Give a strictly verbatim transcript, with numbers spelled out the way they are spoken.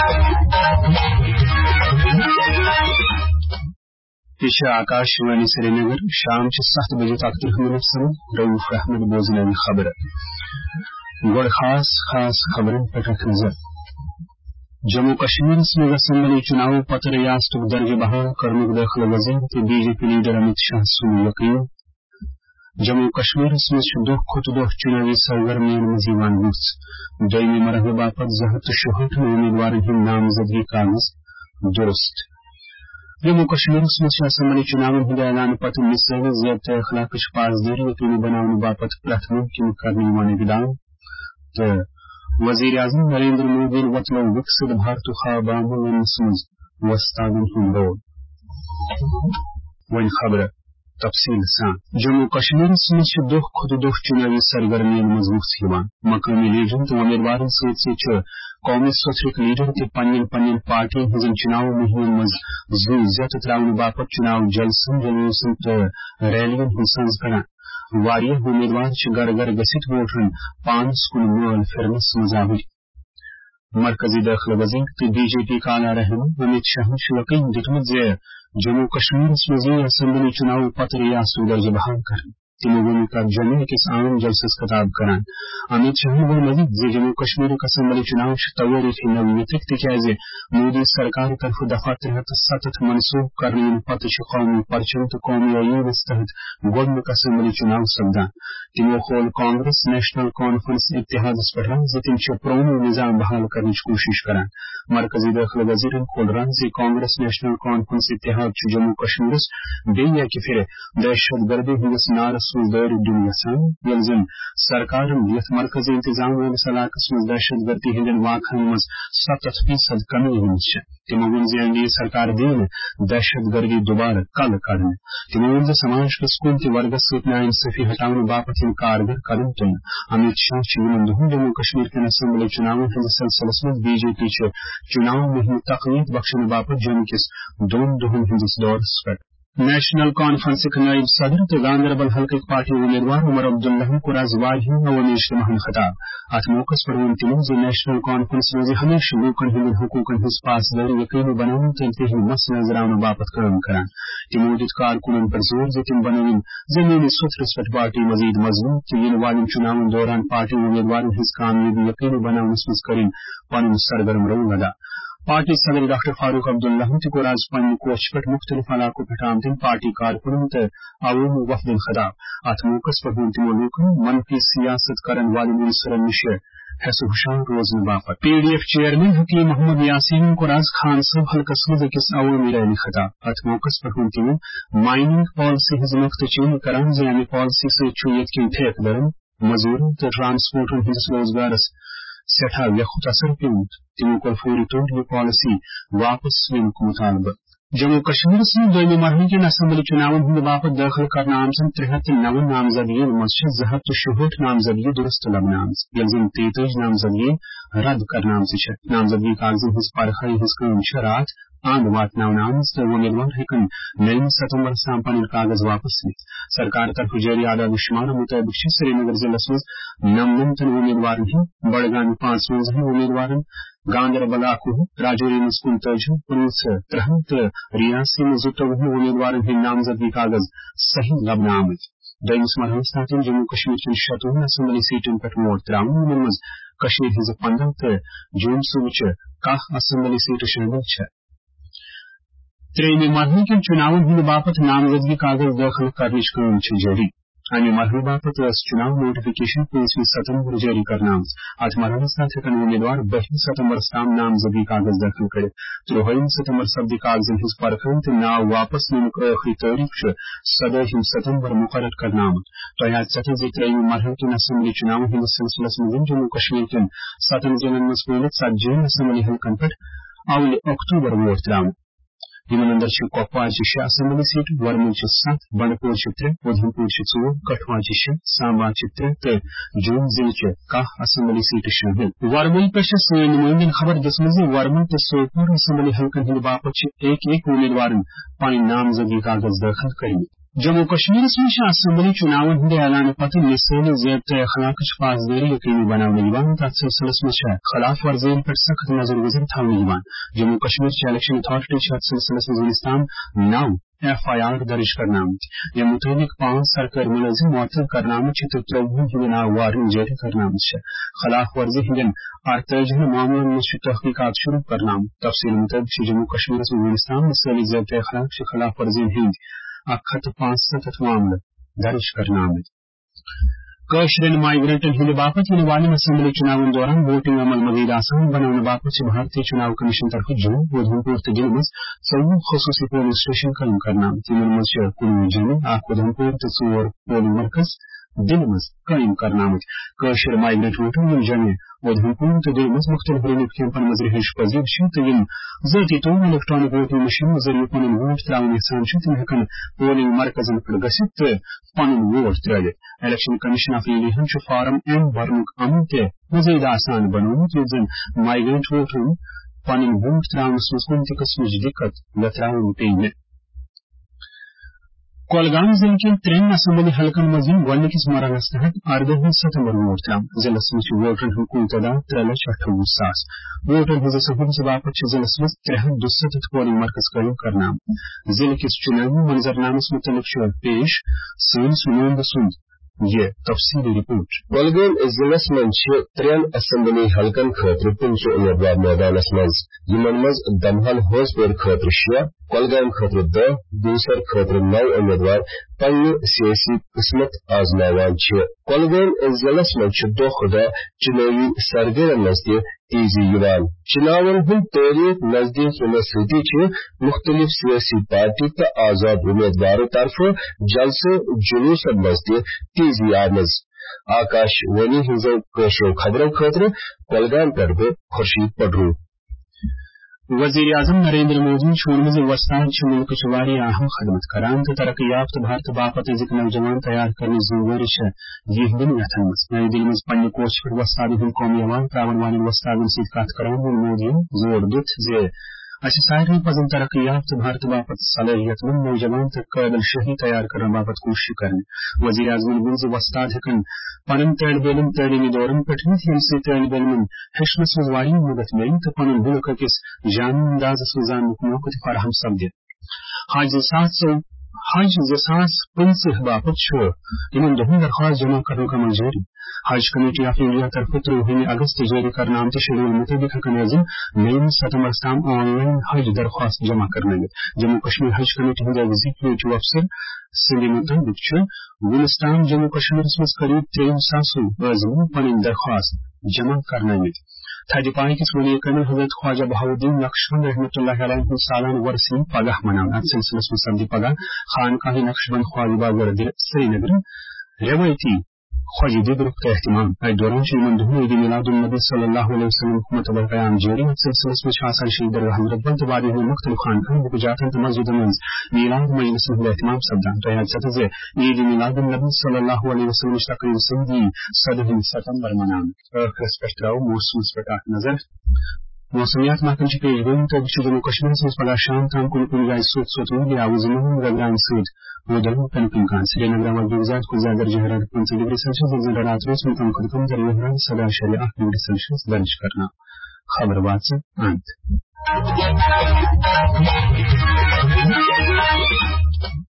पेश आकाशवाणी श्रीनगर शाम सात बजे तक मिनट समय रऊफ अहमद बोजनानी खबर गोड़ खास खास खबरें पटक नजर जम्मू कश्मीर में असम्बली चुनाव पत्र रियासत दर्ज बहाल करने दाखिल वजीर ते बीजेपी लीडर अमित शाह सुन यकीन जम्मू कश्मीर में दो खुद दो चुनावी सरगर्मियां मजीवान मुफ्स दोयमी मरहले बापत जहत शुहट उम्मीदवार नामजदगी कागज दुरुस्त जम्मू कश्मीर में असम्बली चुनाव हंद ऐलान पत्र मिसल ज़ब्त अखलाक पासदारी यकीनी बनाने बापत प्रथ मुमकिन करने वाले इक़दाम तो वज़ीर आज़म नरेंद्र मोदी वतन विकसित भारत ख्वाब अमल वस्तादन हंद वन खबर तफसील सान जम्मू कश्मीर में दो खुद दो चुनावी सरगर्मियां मजबूत मकामी लीडर तो उम्मीदवार सत कौमी सोथरिक लीडर ते पन्न पन्न पार्टियों हजन चुनाव मुहिम मज जू जत त्रावन बापत चुनाव जलसन जलूसन तो रैलियन हिंसज करान वारियह उम्मीदवार गर गर गसित वोटन पानस कुन मोल फिरनस मजाविर मरकजी दाखिल वजीर ते बीजेपी का आला रहनुमा अमित शाह यकीन दितमुत जे जम्मू कश्मीर में असम्बली चुनाव पत्र रियासत दर्ज बहाल कर तिमोगुनी का जमीन के आम जलसस खताब करान अमित शाह वो मजीद जे जम्मू कश्मीर असम्बली चुनाव तवरी नवीतक तिकाज मोदी सरकार तरफ दफा तहत सतत मनसूख करने पत कौमी परचम तो कौमी अयूब तहत गोडनक असम्बली चुनाव सपदान तिमो खोल कांग्रेस नेशनल कॉन्फ्रेंस इत्तेहाद पठान जे तिम प्रोनो निजाम बहाल करने कोशिश करान मरकजी दाखिल वजीर खोलरान जे कांग्रेस नेशनल कॉन्फ्रेंस इत्तेहाद जम्मू कश्मीर बेया कि फिर दहशत गर्दी हिंदस नारस दौर दुनिया यलजन सरकार यथ मरकजी इंतजाम वालिस इलाकस मज दहशत गर्दी हिंदन वाकन मज सतत फीसद कमी आमज तिमो वन जे एनडीए सरकार दिन दहशत गर्दी दोबारा कल करने तिमो वन जे समाज के स्कूल के वर्गस नाइंसाफी हटाने बापत कारगर कदम तुम अमित शाह चिवनंदहू जम्मू कश्मीर के असम्बली चुनाव के सिलसिलस में बीजेपी चुनाव मुहिम तकनीत बख्शने बापत जम्मू के दोन दुहम हिंदस दौरस पर नेशनल कॉन्फ्रेंस के नायब सदर तो गांधरबल हल्के पार्टी उम्मीदवार उमर अब्दुल्लाह को राजवार अवनीश महन खताब अथ मौकस पर तिम जो नेशनल कॉन्फ्रेंस में हमेशा लोकन हिंद हकूकन हिज पासदारी यकीनी बनाने तंतही मसला जरावन बापत काम करान तिमोदित कारकुनन पर जोर जे तिम बनविन जमीनी सुथरस पर पार्टी मजीद मजबूत इन वालिन चुनाव दौरान पार्टी उम्मीदवार हिज कामयाबी यकीनी बनाने करिन पन सरगर्म रवू अदा पार्टी सदर डॉक्टर फारूक अब्दुल्लाह को आज पन्न कोच पर मुख्तलिफ इलाकों पर आमदिन पार्टी कारकुनों ते अवाम वफदन खिताब अथ मौकस पर तिमो लोकन मनफी सियासत करन वाली मुनसरन निशे हैसु हुशार रोजन बापत पीडीएफ चेयरमैन हकीम मोहम्मद यासीन को राज खान सब हल्कस में किस अवामी रैली खिताब अथ मौकस पर तिमो माइनिंग पॉलिसी हिज नक्त चीन करान जे पॉलिसी से चुयत की ठेक दरन मजूरों ते ट्रांसपोर्ट हिज रोजगार सठा यखुत असर पेउत तिमो को फौरी तौर ये पॉलिसी वापस लेने को मुतालबा जम्मू कश्मीर में दोयमी मरहले के असम्बली चुनाव हंद बापत दाखिल करना आमजन त्रेहत नव नामजदगी मज जहत शुहठ नामजदगी दुरुस्त लबना आमज यलजन तेतज नामजदगी रद्द करना आमज नामजदगी कागजन हिज परखाई हिज काम रात आंद वातनावन आमज तो उम्मीदवार हेकन नईम सितंबर से पन्न कागज वापस ली सरकार तरफ जारी आदाद शुमार मुताबिक श्रीनगर जिलस में नमनमतन उम्मीदवार बड़गामी पांच वंजह उम्मीदवार गांधरबल आकूह राजौरी में कुंतज पुलिस त्रहम तो रियासी में जुटवह उम्मीदवार नामजदगी कागज सही लबना आमज दोयमिस मरहलस तहत जम्मू कश्मीर की शतवह असम्बली सीटन पर वोट त्रावन यमन मज कशीर हिज पंद्रह तो जून सूबच काह असम्बली सीट शामिल है त्रेयमी मरहले के चुनाव हंद बापत नामजदगी कागज दाखिल करने काम जारी अमे मरहले बापत चुनाव नोटिफिकेशन पांचवीं सितंबर जारी करना अथ मरहलस तहत उम्मीदवार बहवीं सितंबर ताम नामजदगी कागज दाखिल कर त्रोहम सितंबर सब्दी कागजन हिज परखन तो नाव वापस लेने आखिरी तारीख सदहम सितंबर मुकर्रर करना तोयाद सतह जे त्रेयमी मरहले के असम्बली चुनाव हंद सिलसिलस में जम्मू कश्मीर के सतन जिलन मज पहले सज्जन असम्बली हल्कन पर अवल अक्टूबर वोट त्रावन यमन अंदर कुपवार शे असम्बली सीट वर्मुल सत बंडपोर त्रे उधमपुर ओर कठुआ शे सांबा त्रे तो जून जिले काह असम्बली सीट शामिल वर्मुल पे सन नुमाइंदन खबर दिसमज वर्मुल तो सोपुर असम्बली हल्कन हंद बापत एक एक उम्मीदवार पन्न नामजदगी कागज दाखिल कर जम्मू कश्मीर में असम्बली चुनाव हंदे ऐलान पत्र मिसाली ज़ाब्ते अखलाक पासदारी यकीनी बनाने यवान तथ सिलसिलस में खिलाफ वर्जियों पर सख्त नजर गुजर थावने यवान जम्मू कश्मीर इलेक्शन अथॉरिटी सिलसिलस वज़ीरिस्तान नौ एफ आई आर दर्ज करना ये मुताबिक पांच सरकारी मुलाजिम मुअत्तल करना तो त्रौवन हिंदे नाव वारंट जारी करना खिलाफ वर्जी हिंदन अड़तालीस मामलों में तहकीकात शुरू करना तफसील मुताबिक जम्मू कश्मीर वज़ीरिस्तान मिसाली ज़ाब्ते अखलाक के खिलाफ वर्जियों हिंद अखत पांच सतत मामले दर्ज करना कशरन माइग्रेंटन हिंद बापत इन वाले असम्बली चुनाव दौरान वोटिंग अमल मजीद आसान बनाने बापत भारतीय चुनाव कमीशन तरफ जून उधमपुर जिले में चौवन खसूसी पोलिंग स्टेशन कायम करना तिमन मज कुनू जिले आख उधमपुर तोर पोलिंग मरकज दिल में कायम करना कशर माइग्रेंट वोटर यम जमे उधमपुर तो दिल में मुख्तलिफ रिलीफ कैंपन मज रिहाइश पजीर तो यम ज़ाती तौर इलेक्ट्रॉनिक वोटिंग मशीन जरिए पन वोट त्रावन यसान तम हेकन पोलिंग मरकजन पे गसित तो पन वोट त्रवित Election Commission of India form M भरनुक अमल ते मजीद आसान बनोमुत ये जन माइग्रेंट वोटर पन वोट त्रावनस मज कुन ते किस्मच दिक्कत लत्रावन पेन कोलगाम जिले के त्रेन असम्बली हलकन मजीन गोडनिकिस मरहलस तहत अर्दह सितंबर वोट त्राम जिलस मज वोटरन हुकूम तदाद त्रे लक्ष अट्ठावन सास वोटर हिज सहूलत बापत जिलस मज त्रेहत दुसत पोलिंग मरकज कायम करना जिले के चुनावी मंजरनामस मुतल्लिक पेश सन सुनंद सुंद ये तफसीली रिपोर्ट कोलगाम जिलस मंच त्रेन असम्बली हलकन खतर पंच उम्मीदवार मैदानस मज यमन मज दमहल होसपुर खतर शे कोलगाम खतर दह दूसर खतर नौ उम्मीदवार पन्ने सियासी किस्मत आजमावान कोलगाम जिलस मंच दो खुदा चुनावी सरगर्म मज तेजी युवान चुनावन हंद तारीख नजदीक इन सती मुख्तलिफ सियासी पार्टी तो आजाद उम्मीदवारों तरफ जलसे जुलूस मज तेजी आमज आकाशवाणी हिंजो कशो खबरों खतर कोलगाम तरफ खुर्शीद पडरू वजीर आजम नरेंद्र मोदी शोनमज वस्ताद मुल्क चुवारी अहम खदमत करान तो तरक्की याफ्त भारत बापत जिक नौजवान तैयार करने जिम्मेदारी यह दिन यथन मज नई दिल्ली में पन्ने कोच पर वस्ताद हंद कौमी अवान त्रावन वाले वस्तादन सत कथ करान मोदी जोर दुत जे अच्छे सारे पजन तरक्की याफ्त भारत बापत सलाहियतमंद नौजवान तक काबिल शहरी तैयार करने बापत कोशिश करने वजीर आजम बुज वस्ताद हकन पनन तालब इलम तालीमी दौरन पठनीत यमसे तालब इलमन हेशनस मज वारी मदद मिली तो पनन बुलक किस जानी अंदाज सुजान मौक़त फराहम सब्द हज सात सौ हज जसास पंसह बापत छो इमन दोहन दरख्वास्त जमा करने का मंजूरी हज कमेटी ऑफ इंडिया तरफ त्रोहिनी अगस्त जारी करना शेड्यूल मुताबिक हकन अजम नई सितंबर तम ऑनलाइन हज दरख्वास्त जमा करने जम्मू कश्मीर हज कमेटी हिंद एग्जीक्यूटिव अफसर सिंध मुताबिक गुलिस्तान जम्मू कश्मीर मज करीब त्रेन सासो अजम पन दरख्वास्त जमा करने थज पाई किस वली कमी हजरत ख्वाजा बहाउद्दीन नक्शबंद रहमतुल्लाह अलैहि सालान वरसी पगह मनावन अत सिलसिलस में सब्दी पगह खानकाह नक्शबंद ख्वाजा बाजार श्रीनगर रवायती ख्वाजी दिगरुख का एहतमाम इस दौरान श्रीमन दुहन ईद मिलादुन नबी सल्लल्लाहु अलैहि वसल्लम हुकूमत क़याम जारी अत सिलसिलस में शासन शहीद दरगाह हजरत बंद वादी में मुख्तलिफ खानकाह बुजातन मस्जिद में मिलाद मजलिस में एहतमाम सब्दा तो याद सतजे ईद मिलादुन नबी सल्लल्लाहु अलैहि वसल्लम तकरीब सदी सदह सितंबर मनान और मौसम पर नजर मौसमियात महकम की पेशगोई तो जम्मू कश्मीर से पगा शाम तक कुल कुल गाय सूद सूद हुई आउजमन गगरान सूद वोदन पेनकुमकान श्रीनगर में गुजरात को ज्यादा जहरत पंच डिग्री सेल्सियस जल्द रात रोज में कम कम दरिया सदा शरीर आठ डिग्री सेल्सियस दर्ज करना खबर बात से अंत